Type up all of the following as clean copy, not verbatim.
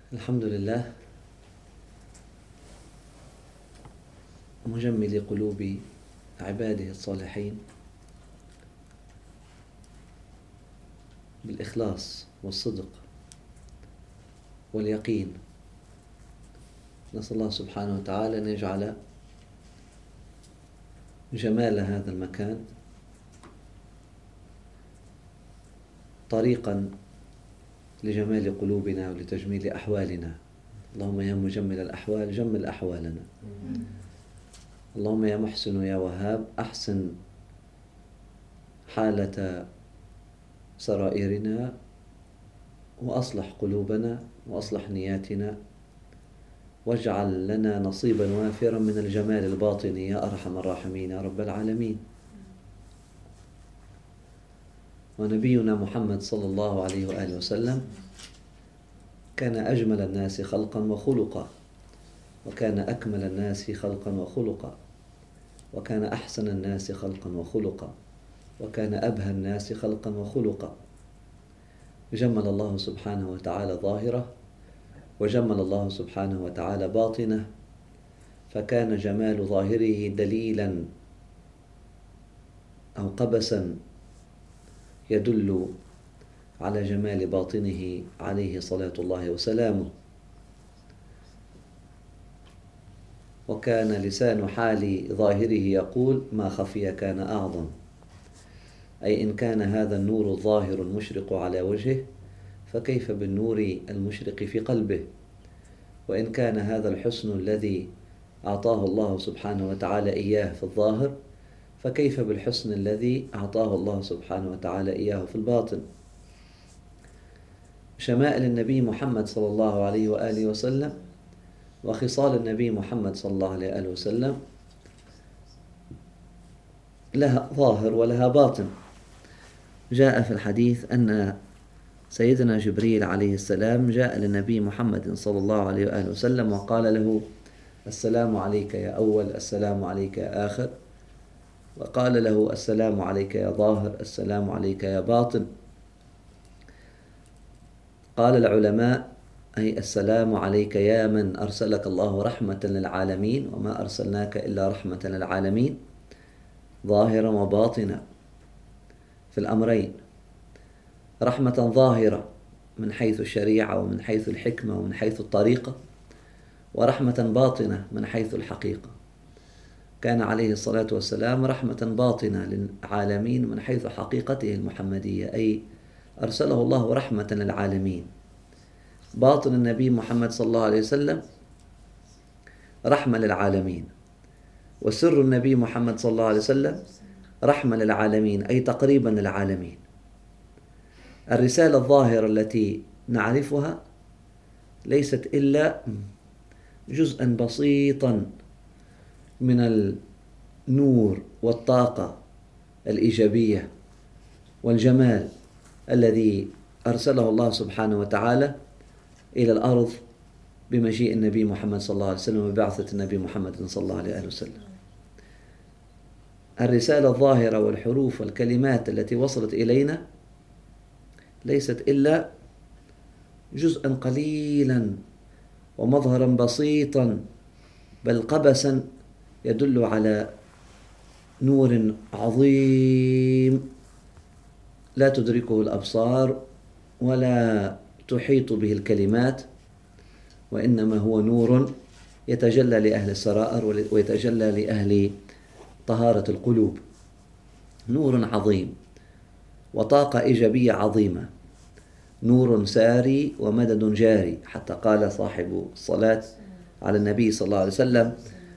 الحمد لله مجمل قلوب عباده الصالحين بالإخلاص والصدق واليقين. نسأل الله سبحانه وتعالى أن يجعل جمال هذا المكان طريقا لجمال قلوبنا ولتجميل أحوالنا. اللهم يا مجمل الأحوال جمل أحوالنا. اللهم يا محسن يا وهاب أحسن حالة سرائرنا وأصلح قلوبنا وأصلح نياتنا، واجعل لنا نصيبا وافرا من الجمال الباطني يا أرحم الراحمين يا رب العالمين. ونبينا محمد صلى الله عليه وآله وسلم كان أجمل الناس خلقا وخلقا، وكان أكمل الناس خلقا وخلقا، وكان أحسن الناس خلقا وخلقا، وكان أبهى الناس خلقا وخلقا. جمل الله سبحانه وتعالى ظاهره، وجمل الله سبحانه وتعالى باطنه، فكان جمال ظاهره دليلا أو قبسا يدل على جمال باطنه عليه صلاة الله وسلامه. وكان لسان حال ظاهره يقول ما خفي كان أعظم، أي إن كان هذا النور الظاهر المشرق على وجهه فكيف بالنور المشرق في قلبه؟ وإن كان هذا الحسن الذي أعطاه الله سبحانه وتعالى إياه في الظاهر فكيف بالحسن الذي أعطاه الله سبحانه وتعالى إياه في الباطن؟ شمائل النبي محمد صلى الله عليه وآله وسلم وخصال النبي محمد صلى الله عليه وآله وسلم لها ظاهر ولها باطن. جاء في الحديث أن سيدنا جبريل عليه السلام جاء للنبي محمد صلى الله عليه وآله وسلم وقال له السلام عليك يا أول، السلام عليك يا آخر، وقال له السلام عليك يا ظاهر، السلام عليك يا باطن. قال العلماء أي السلام عليك يا من أرسلك الله رحمة للعالمين، وما أرسلناك إلا رحمة للعالمين، ظاهرا وباطنا في الأمرين. رحمة ظاهرة من حيث الشريعة ومن حيث الحكمة ومن حيث الطريقة، ورحمة باطنة من حيث الحقيقة. كان عليه الصلاة والسلام رحمة باطنة للعالمين من حيث حقيقته المحمدية، أي أرسله الله رحمة للعالمين. باطن النبي محمد صلى الله عليه وسلم رحمة للعالمين، وسر النبي محمد صلى الله عليه وسلم رحمة للعالمين، أي تقريبا للعالمين. الرسالة الظاهرة التي نعرفها ليست إلا جزءا بسيطا من النور والطاقة الإيجابية والجمال الذي أرسله الله سبحانه وتعالى إلى الأرض بمجيء النبي محمد صلى الله عليه وسلم وبعثة النبي محمد صلى الله عليه وسلم. الرسالة الظاهرة والحروف والكلمات التي وصلت إلينا ليست إلا جزءا قليلا ومظهرا بسيطا، بل قبسا يدل على نور عظيم لا تدركه الأبصار ولا تحيط به الكلمات، وإنما هو نور يتجلى لأهل السرائر ويتجلى لأهل طهارة القلوب. نور عظيم وطاقة إيجابية عظيمة، نور ساري ومدد جاري، حتى قال صاحب الصلاة على النبي صلى الله عليه وسلم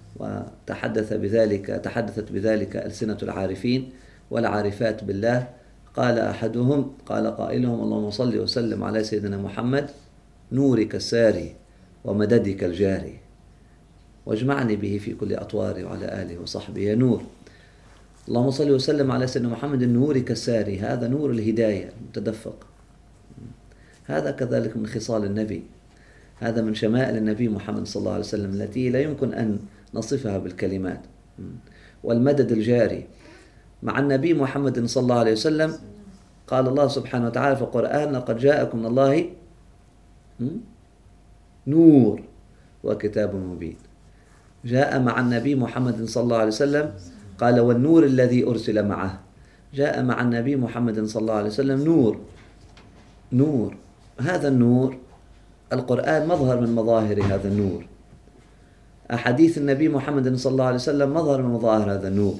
تحدثت بذلك ألسنة العارفين والعارفات بالله. قال أحدهم قال قائلهم اللهم صل وسلم على سيدنا محمد نورك الساري ومددك الجاري، واجمعني به في كل أطواري وعلى آله وصحبه يا نور. اللهم صل وسلم على سيدنا محمد نورك الساري، هذا نور الهداية المتدفق. هذا كذلك من خصال النبي، هذا من شمائل النبي محمد صلى الله عليه وسلم التي لا يمكن أن نصفها بالكلمات. والمدد الجاري مع النبي محمد صلى الله عليه وسلم قال الله سبحانه وتعالى في القرآن لقد جاءكم من الله نور وكتاب مبين. جاء مع النبي محمد صلى الله عليه وسلم قال والنور الذي أرسل معه. جاء مع النبي محمد صلى الله عليه وسلم نور. هذا النور القرآن مظهر من مظاهر هذا النور. أحاديث النبي محمد صلى الله عليه وسلم مظهر من مظاهر هذا النور.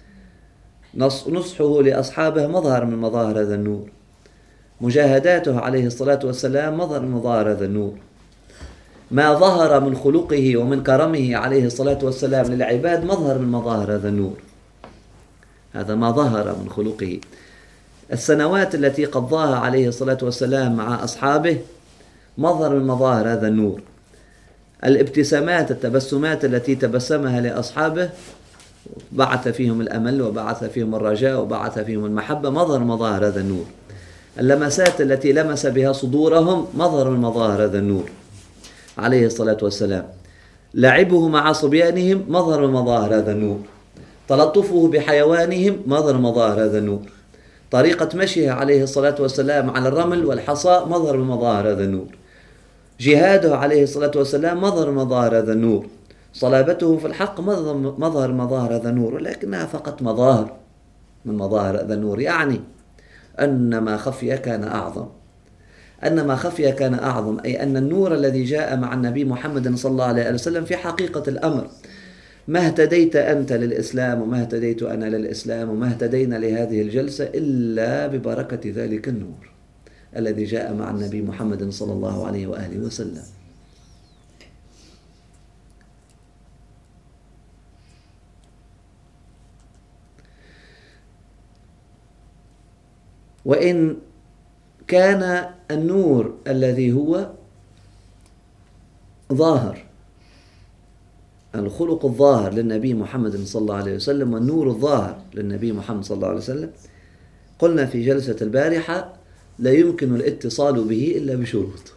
نصحه لأصحابه مظهر من مظاهر هذا النور. مجاهداته عليه الصلاة والسلام مظهر من مظاهر هذا النور. ما ظهر من خلقه ومن كرمه عليه الصلاة والسلام للعباد مظهر من مظاهر هذا النور. هذا ما ظهر من خلقه. السنوات التي قضاها عليه الصلاة والسلام مع أصحابه مظهر من مظاهر هذا النور. الابتسامات التبسمات التي تبسمها لأصحابه بعث فيهم الأمل وبعث فيهم الرجاء وبعث فيهم المحبة مظهر من مظاهر هذا النور. اللمسات التي لمس بها صدورهم مظهر من مظاهر هذا النور عليه الصلاة والسلام. لعبه مع صبيانهم مظهر من مظاهر هذا النور. تلطفه بحيوانهم مظهر من مظاهر هذا النور. طريقة مشيه عليه الصلاة والسلام على الرمل والحصى مظهر من مظاهر هذا النور. جهاده عليه الصلاة والسلام مظهر من مظاهر هذا النور. صلابته في الحق مظهر من مظاهر هذا النور، ولكنها فقط مظاهر من مظاهر هذا النور. يعني أن ما خفي كان أعظم. أن ما خفي كان أعظم، أي أن النور الذي جاء مع النبي محمد صلى الله عليه وسلم في حقيقة الأمر ما اهتديت أنت للإسلام وما اهتديت أنا للإسلام وما اهتدينا لهذه الجلسة إلا ببركة ذلك النور الذي جاء مع النبي محمد صلى الله عليه وآله وسلم. وإن كان النور الذي هو ظاهر، الخلق الظاهر للنبي محمد صلى الله عليه وسلم والنور الظاهر للنبي محمد صلى الله عليه وسلم، قلنا في جلسة البارحة لا يمكن الاتصال به إلا بشروط.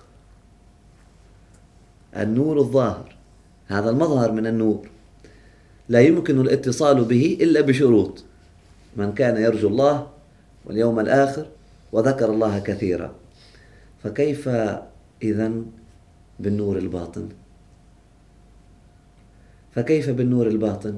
النور الظاهر هذا المظهر من النور لا يمكن الاتصال به إلا بشروط. من كان يرجو الله واليوم الآخر وذكر الله كثيرا. فكيف إذن بالنور الباطن؟ فكيف بالنور الباطن؟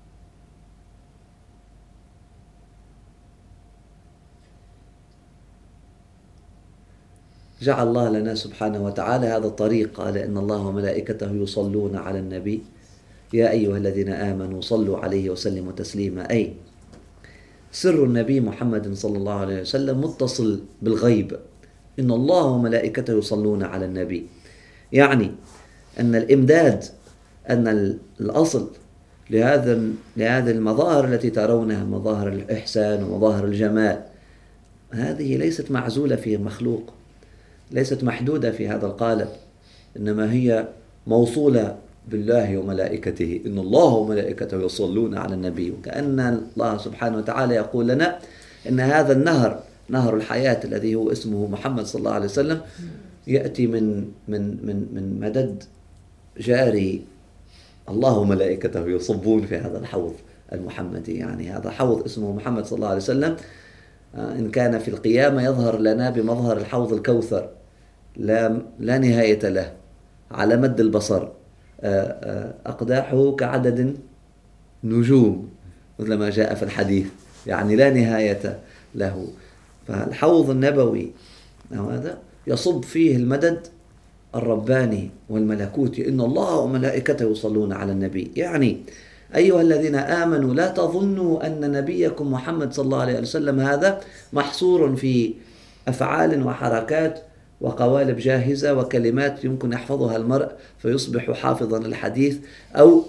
جعل الله لنا سبحانه وتعالى هذا الطريق. قال إن الله وملائكته يصلون على النبي يا أيها الذين آمنوا صلوا عليه وسلموا تسليما. أي سر النبي محمد صلى الله عليه وسلم متصل بالغيب. إن الله وملائكته يصلون على النبي، يعني أن الإمداد، أن الأصل لهذه المظاهر التي ترونها، مظاهر الإحسان ومظاهر الجمال، هذه ليست معزولة في مخلوق، ليست محدودة في هذا القالب، إنما هي موصولة بالله وملائكته. إن الله وملائكته يصلون على النبي. وكأن الله سبحانه وتعالى يقول لنا إن هذا النهر، نهر الحياة الذي هو اسمه محمد صلى الله عليه وسلم، يأتي من مدد جاري. الله وملائكته يصبون في هذا الحوض المحمدي. يعني هذا حوض اسمه محمد صلى الله عليه وسلم، إن كان في القيامة يظهر لنا بمظهر الحوض الكوثر لا نهاية له على مد البصر، أقداحه كعدد نجوم مثل ما جاء في الحديث، يعني لا نهاية له. فالحوض النبوي هذا يصب فيه المدد الرباني والملكوتي. إن الله وملائكته يصلون على النبي، يعني أيها الذين آمنوا لا تظنوا أن نبيكم محمد صلى الله عليه وسلم هذا محصور في أفعال وحركات وقوالب جاهزة وكلمات يمكن يحفظها المرء فيصبح حافظا للحديث، أو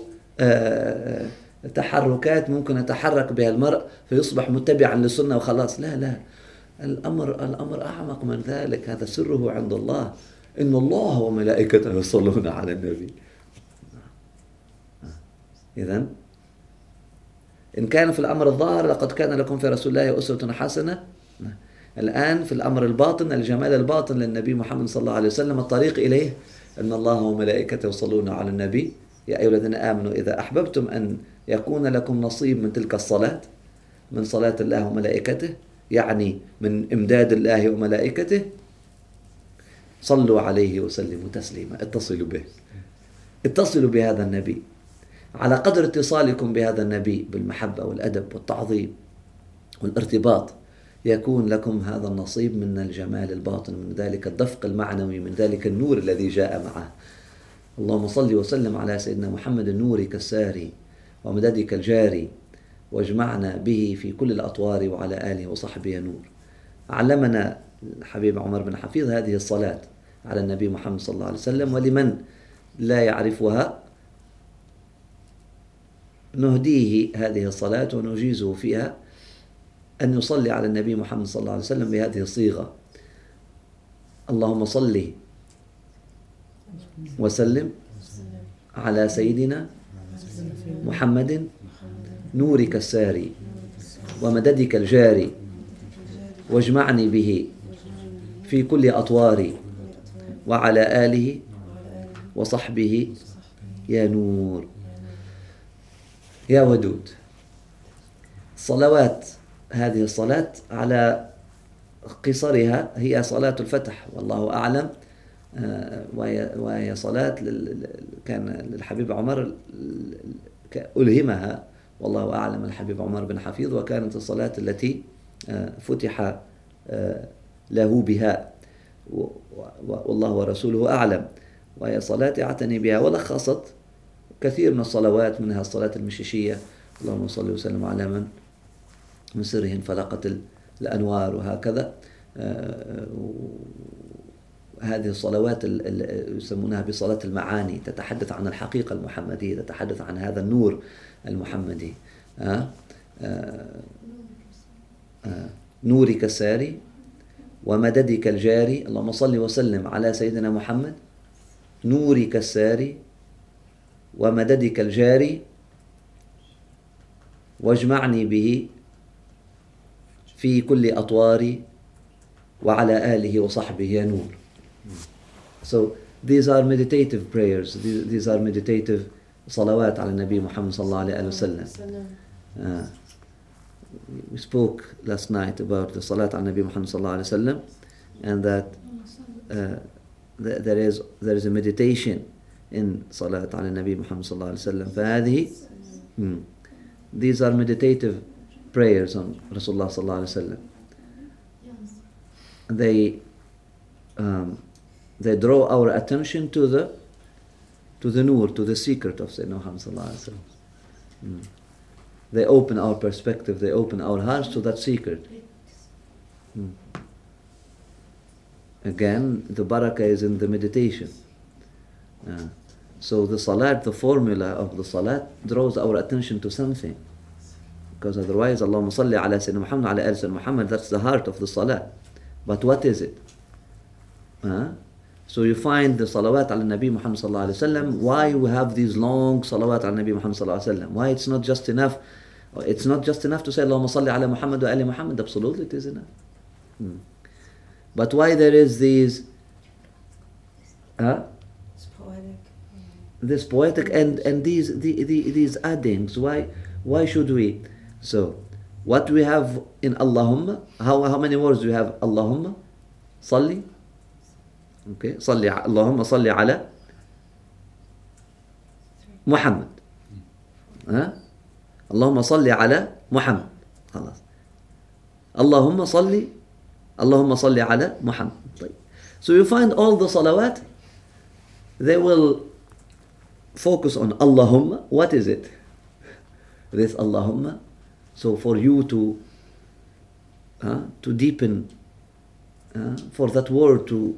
تحركات ممكن يتحرك بها المرء فيصبح متبعا للسنة وخلاص. لا، الأمر أعمق من ذلك. هذا سره عند الله. إن الله وملائكته يصلون على النبي. إذن إن كان في الأمر الظاهر لقد كان لكم في رسول الله أسوة حسنة. الآن في الأمر الباطن، الجمال الباطن للنبي محمد صلى الله عليه وسلم، الطريق إليه أن الله وملائكته يصلون على النبي يا أيها الذين آمنوا إذا أحببتم أن يكون لكم نصيب من تلك الصلاة، من صلاة الله وملائكته، يعني من إمداد الله وملائكته، صلوا عليه وسلموا تسليما. اتصلوا به، اتصلوا بهذا النبي. على قدر اتصالكم بهذا النبي بالمحبة والأدب والتعظيم والارتباط يكون لكم هذا النصيب من الجمال الباطن، من ذلك الدفق المعنوي، من ذلك النور الذي جاء معه. اللهم صل وسلم على سيدنا محمد نورك الساري ومددك الجاري، واجمعنا به في كل الأطوار وعلى آله وصحبه نور. علمنا الحبيب عمر بن حفيظ هذه الصلاة على النبي محمد صلى الله عليه وسلم، ولمن لا يعرفها نهديه هذه الصلاة ونجيزه فيها أن يصلي على النبي محمد صلى الله عليه وسلم بهذه الصيغة: اللهم صل وسلم على سيدنا محمد نورك الساري ومددك الجاري، واجمعني به في كل أطواري وعلى آله وصحبه يا نور. يا ودود. صلوات هذه الصلاة على قصرها هي صلاة الفتح والله أعلم، وهي صلاة كان للحبيب عمر ألهمها والله أعلم الحبيب عمر بن حفيظ، وكانت الصلاة التي فتح له بها والله ورسوله أعلم، وهي صلاة اعتني بها ولخصت كثير من الصلوات، منها الصلاة المشيشية: اللهم صل وسلم على من سره انفلقت الأنوار، وهكذا. هذه الصلوات يسمونها بصلاة المعاني، تتحدث عن الحقيقة المحمدية، تتحدث عن هذا النور المحمدي. نورك الساري ومددك الجاري. اللهم صل وسلم على سيدنا محمد نورك الساري ومددك الجاري، واجمعني به في كل أطواري وعلى آله وصحبه يا نور. So these are meditative prayers. These are meditative صلوات على النبي محمد صلى الله عليه وسلم. We spoke last night about the salat على النبي محمد صلى الله عليه وسلم, and that there is a meditation in salat على النبي محمد صلى الله عليه وسلم. فهذه these are meditative prayers on Rasulullah صلى الله عليه وسلم. They draw our attention to the nur, to the secret of Sayyidina Muhammad صلى الله عليه وسلم. They open our perspective, they open our hearts to that secret. Again, the barakah is in the meditation. So the salat, the formula of the salat draws our attention to something. Because otherwise, Allahumma salli ala Sayyidina Muhammad, ala ali Sayyidina Muhammad, that's the heart of the salat. But what is it? So you find the salawat ala Nabi Muhammad sallallahu alayhi wa sallam. Why we have these long salawat ala Nabi Muhammad sallallahu alayhi wa sallam? Why it's not just enough? It's not just enough to say Allahumma salli ala Muhammad wa ali Muhammad. Absolutely it is enough. But why there is these It's poetic. This poetic and these addings? Why should we? So what we have in Allahumma, how many words do we have? Allahumma salli. Okay, صلي اللهم صل على محمد. اللهم صل على محمد. خلاص. اللهم صل على محمد. طيب. So you find all the salawat, they will focus on Allahumma. What is it? This Allahumma. So for you to deepen, for that word to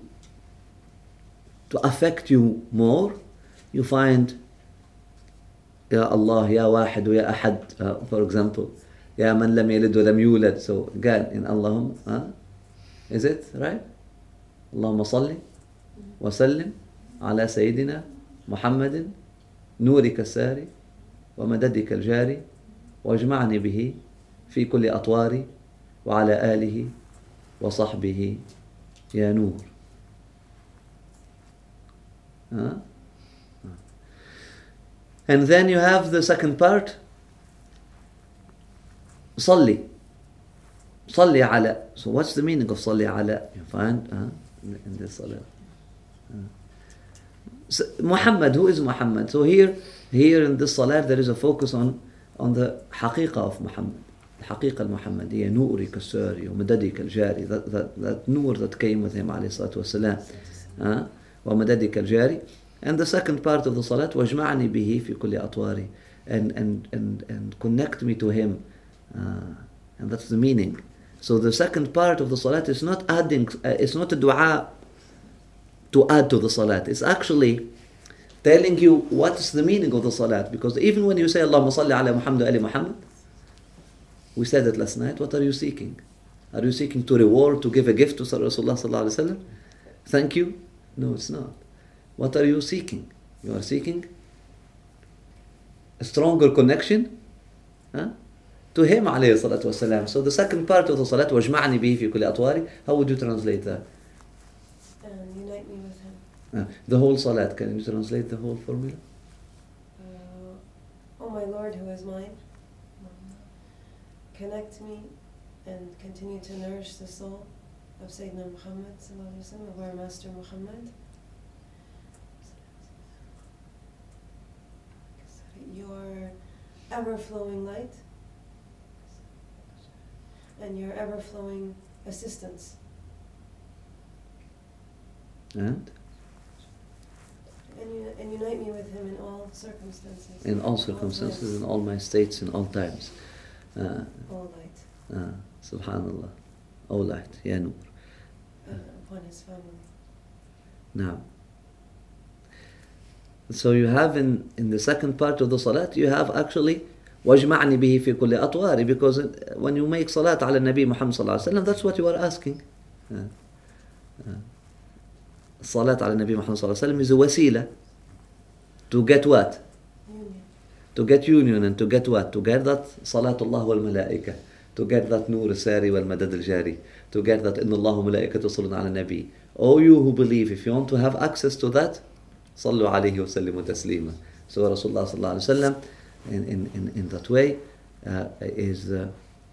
affect you more, you find Ya Allah, Ya Wahid, Ya Ahad, for example, Ya Man Lam Yalid Wa Lam Yulad. So again in Allahumma, is it right? Allahumma salli wa sallim ala Sayyidina Muhammadin nurika sari wa madadika al-jari wajma'ni bihi fi kulli atwari wa ala alihi wa sahbihi ya nur. And then you have the second part, Salli ala. So what's the meaning of Salli ala? You find in this salah. So Muhammad, who is Muhammad? So here in this salat there is a focus on the حقيقة of Muhammad. الحقيقة المحمدية نورك الساري ومددك الجاري, that nur that came with him عليه الصلاة والسلام, ومددك الجاري. And the second part of the salat واجمعني به في كل أطواري, and connect me to him, and that's the meaning. So the second part of the salat is not adding, it's not a dua to add to the salat. It's actually telling you what is the meaning of the salat. Because even when you say Allahumma salli ala Muhammad wa ali Muhammad, we said it last night, what are you seeking? Are you seeking to reward, to give a gift to Rasulullah sallallahu alaihi wasallam? Thank you? No, it's not. What are you seeking? You are seeking a stronger connection, to him alayhi salatu wasalam. So the second part of the salat, wajma'ni bihi fi kulli atwari, how would you translate that? Unite me with him. The whole salat, can you translate the whole formula? Oh my Lord, who is mine, connect me and continue to nourish the soul of Sayyidina Muhammad sallallahu alaihi wasallam, of our Master Muhammad. Your ever-flowing light and your ever-flowing assistance. And unite me with him in all circumstances. In all circumstances, in all my states, in all times. All light. Subhanallah. All light. Ya Nur. Upon his family. Now, so you have in the second part of the salat, you have actually وَاجْمَعْنِ بِهِ فِي كُلِّ أَطْوَارِ, because when you make salat ala Nabi Muhammad sallallahu alaihi wasallam, that's what you are asking. Salat ala Nabi Muhammad sallallahu alaihi wasallam is a wasila to get what? Union. To get union, and to get what? To get that salatullah wal malaika, to get that nur sari wal madad al jari, to get that inna Allah malaikatu yusalluna ala nabi. All you who believe, if you want to have access to that, sallu alayhi wa sallimu taslima. So Rasulullah sallallahu alaihi wasallam in that way is the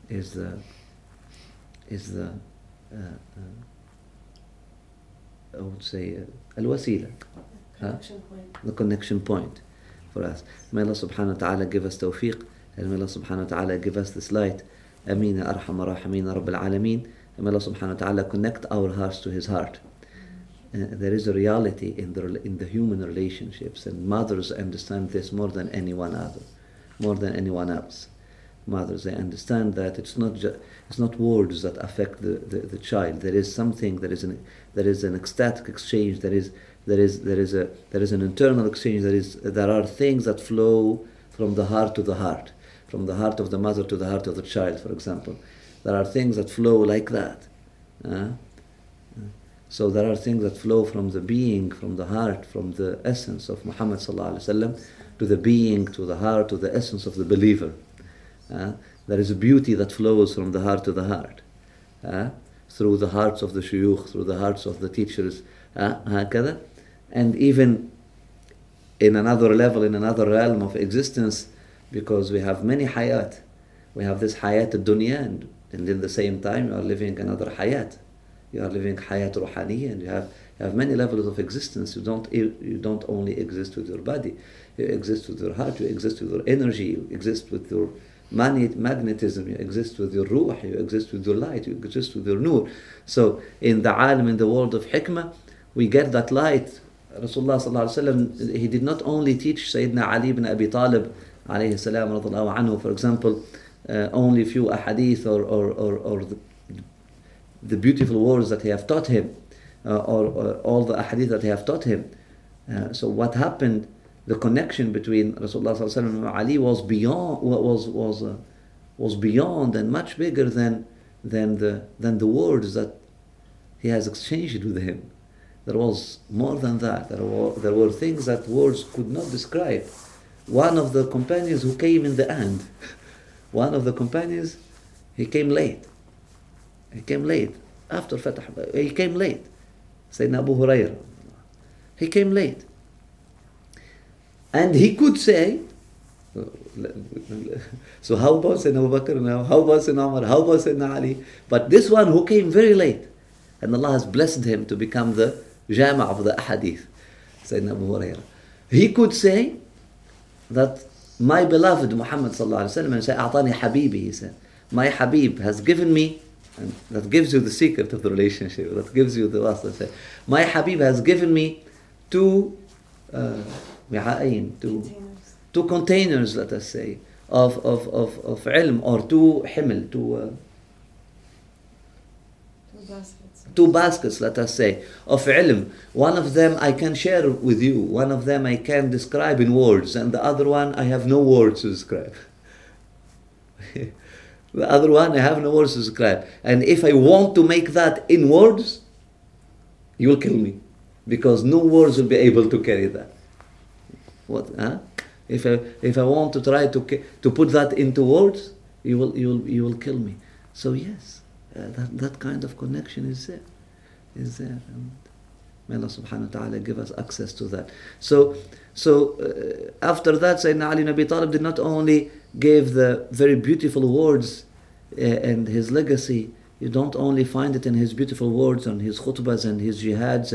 I would say al-wasila, the connection point for us. May Allah subhanahu wa ta'ala give us tawfiq, and may Allah subhanahu wa ta'ala give us this light. Ameen ya arhamar rahimin ya rabbil alameen. And may Allah subhanahu wa ta'ala connect our hearts to his heart. There is a reality in the human relationships, and mothers understand this more than anyone else. Mothers, they understand that it's not words that affect the child. There is something. There is an ecstatic exchange. There is an internal exchange. There are things that flow from the heart to the heart, from the heart of the mother to the heart of the child. For example, there are things that flow like that. So there are things that flow from the being, from the heart, from the essence of Muhammad sallallahu alaihi wasallam, to the being, to the heart, to the essence of the believer. There is a beauty that flows from the heart to the heart, through the hearts of the shuyukh, through the hearts of the teachers, and even in another level, in another realm of existence, because we have many hayat. We have this hayat al-dunya, and in the same time you are living another hayat. You are living hayat ruhaniya, and you have many levels of existence. You don't only exist with your body. You exist with your heart. You exist with your energy. You exist with your magnetism. You exist with your ruh. You exist with your light. You exist with your nur. So in the alim, in the world of hikmah, we get that light. Rasulullah sallallahu alaihi wasallam, he did not only teach Sayyidina Ali ibn Abi Talib alayhi salam radallahu anhu, for example, only few ahadith or the beautiful words that he have taught him, or all the ahadith that he have taught him. So what happened? The connection between Rasulullah sallallahu alaihi wasallam and Ali was beyond and much bigger than the words that he has exchanged with him. There was more than that. There were things that words could not describe. One of the companions who came in the end, one of the companions, he came late. He came late. After Fatah, he came late. Sayyidina Abu Hurairah. He came late. And he could say, so how about Sayyidina Abu Bakr now? How about Sayyidina Umar? How about Sayyidina Ali? But this one who came very late, and Allah has blessed him to become the Jama' of the Ahadith, Sayyidina Abu Hurairah. He could say that my beloved Muhammad sallallahu alaihi wasallam, and say, "A'tani habibi," he said, my Habib has given me, and that gives you the secret of the relationship, that gives you the last. My Habib has given me two containers, let us say, of ilm, or two himl, two baskets, let us say, of ilm. One of them I can share with you, one of them I can describe in words, and the other one I have no words to describe. The other one I have no words to describe. And if I want to make that in words, you will kill me, because no words will be able to carry that. What? Huh? If I want to try to put that into words, you will kill me. So yes, that kind of connection is there, and may Allah subhanahu wa ta'ala give us access to that. So after that, Sayyidina Ali ibn Abi Talib did not only give the very beautiful words and his legacy. You don't only find it in his beautiful words and his khutbahs and his jihads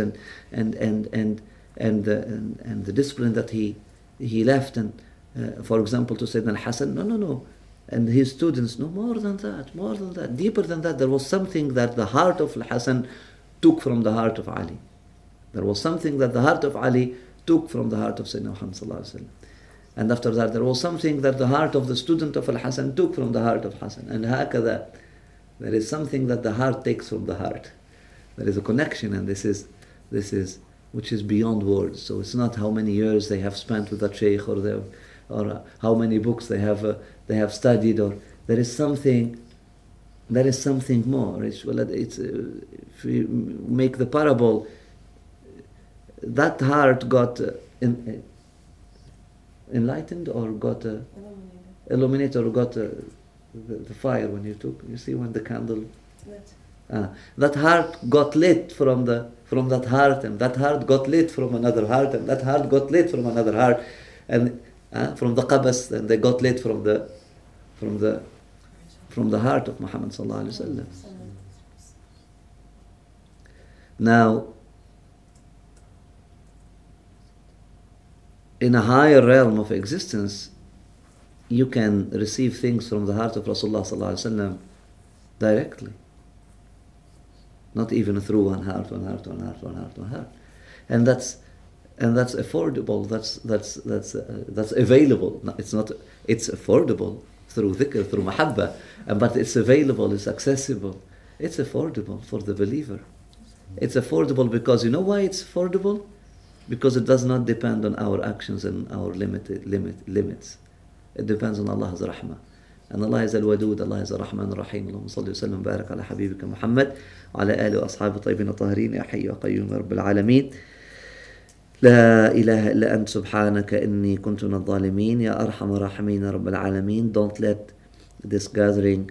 and the discipline that he left, and for example to Sayyidina al-Hasan, no, and his students, no, more than that, deeper than that. There was something that the heart of al-Hasan took from the heart of Ali. There was something that the heart of Ali took from the heart of Sayyidina Muhammad sallallahu alaihi wasallam. And after that, there was something that the heart of the student of al-Hasan took from the heart of Hasan. And hakada, there is something that the heart takes from the heart. There is a connection, and this is which is beyond words. So it's not how many years they have spent with that sheikh, or how many books they have studied, or there is something more. It's if we make the parable, that heart got enlightened, or got illuminated, or got the fire when you see when the candle lit. That heart got lit from that heart, and that heart got lit from another heart, and that heart got lit from another heart, and from the qabas, and they got lit from the heart of Muhammad sallallahu alaihi wasallam. Now, in a higher realm of existence, you can receive things from the heart of Rasulullah sallallahu alaihi wasallam directly, not even through one heart, and that's affordable. That's available. It's affordable through dhikr, through mahabba, but it's available. It's accessible. It's affordable for the believer. It's affordable because you know why it's affordable? Because it does not depend on our actions and our limits. It depends on Allah's rahmah. And Allah is al-Wadud, Allah is al-Rahman al-Rahim. Allahumma salli wa sallam barak ala habibika Muhammad wa ala alihi wa ashabihi tayyibin tahirin, ya hayyu ya qayyum ya rabbil alameen. لا إله إلا أنت سبحانك إني كنت من الظالمين يا أرحم الراحمين يا رب العالمين. Don't let this gathering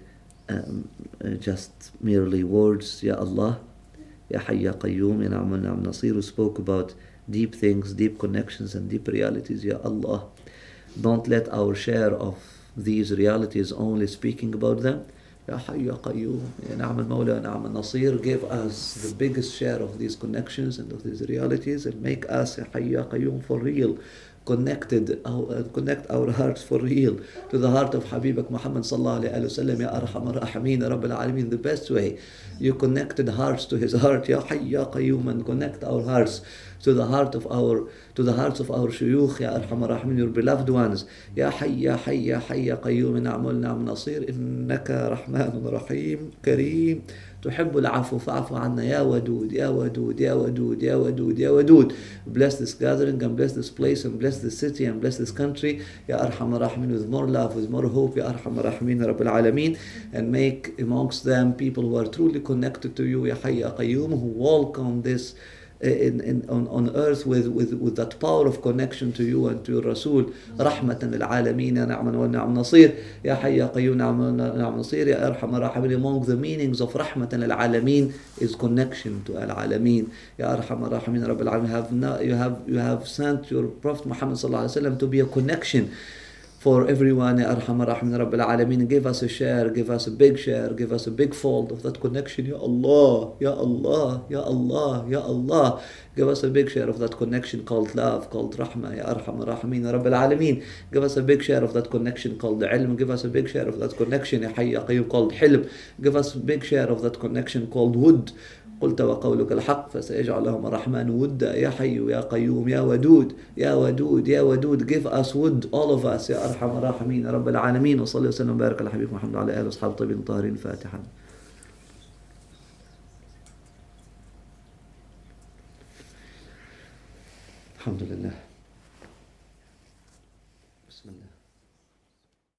just merely words. Ya Allah, Ya Hayy Ya Qayyum, Ya Na'am Na'am Nasir, who spoke about deep things, deep connections and deep realities. Ya Allah, don't let our share of these realities only speaking about them. Ya Hayy Ya Qayyum, Ya Na'am Al-Mawla, Ya Na'am Al-Nasir, give us the biggest share of these connections and of these realities, and make us, Ya Hayy Ya Qayyum, for real, connect our hearts for real to the heart of Habibak Muhammad sallallahu alaihi wasallam, Ya Arhamar Rahimin, Ya Rabbil Alameen. The best way you connected hearts to his heart, Ya Hayy Ya Qayyum, and connect our hearts to the hearts of our shuyukh, Ya Arhamar Rahimin, your beloved ones. Ya Hayy Ya Hayy Ya Hayy Ya Qayyum, Na'mal Na'am Nasir, Innaka Rahmanun Rahim Kareem, تحب العفو فاعف عنا يا ودود يا ودود يا ودود يا ودود يا ودود. Bless this gathering, and bless this place, and bless this city, and bless this country, Ya Arhamar Rahimin, with more love, with more hope, Ya Arhamar Rahimin, Ya Rabbil Alameen, and make amongst them people who are truly connected to you, Ya Hayy Ya Qayyum, who welcome this on earth with that power of connection to you and to your Rasul. Rahmatan lil Alameen, Ya Na'man wa Na'am Nasir, Ya Hayy Ya Qayyum, Na'am Nasir, Ya Arhamar Rahimin. Among the meanings of Rahmatan lil Alameen is connection to Al Alameen. Ya Arhamar Rahimin, Rabbil Alameen. You have sent your Prophet Muhammad sallallahu alaihi wasallam to be a connection for everyone, Ya Arhamar Rahimin Rabbil Alameen. Give us a share, give us a big share, give us a big fold of that connection, Ya Allah, Ya Allah, Ya Allah, Ya Allah. Give us a big share of that connection called love, called Rahmah, Ya Arhamar Rahimin Rabbil Alameen. Give us a big share of that connection called ilm. Give us a big share of that connection, Ya Hayy Ya Qayyum, called hilm. Give us a big share of that connection called wood. قلت وقولك الحق فسيجعل لهم الرحمن ودا يا حي يا قيوم يا ودود يا ودود يا ودود. Give us wood, all of us, يا أرحم الراحمين رب العالمين. وصلي وسلم وبارك على حبيب محمد وعلى آله وأصحابه الطيبين الطاهرين. الفاتحة. الحمد لله.